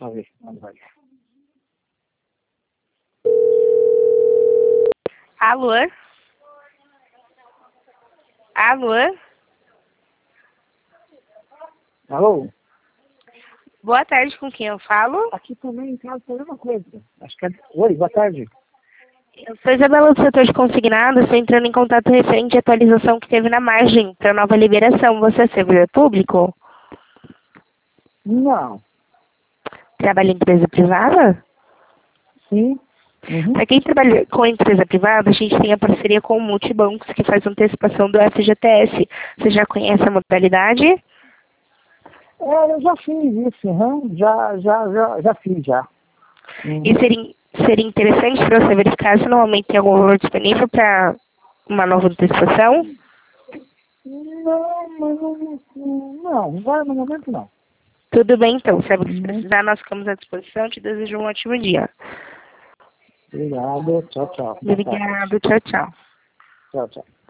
Vamos ver. Vamos ver. Alô? Alô? Alô? Boa tarde, com quem eu falo? Aqui também em casa foi a mesma coisa. Acho que é... Oi, boa tarde. Eu sou Isabela do setor de consignado, estou entrando em contato referente à atualização que teve na margem para nova liberação. Você é servidor público? Não. Trabalha em empresa privada? Sim. Uhum. Para quem trabalha com empresa privada, a gente tem a parceria com o Multibancos, que faz antecipação do FGTS. Você já conhece a modalidade? Eu já fiz isso, uhum. Já fiz, já. Uhum. E seria interessante para você verificar se normalmente tem algum valor disponível para uma nova antecipação? Não, mas não, agora no momento não. Tudo bem, então. Se você precisar, nós ficamos à disposição. Te desejo um ótimo dia. Obrigado, tchau, tchau. Obrigado, tchau, tchau. Tchau, tchau.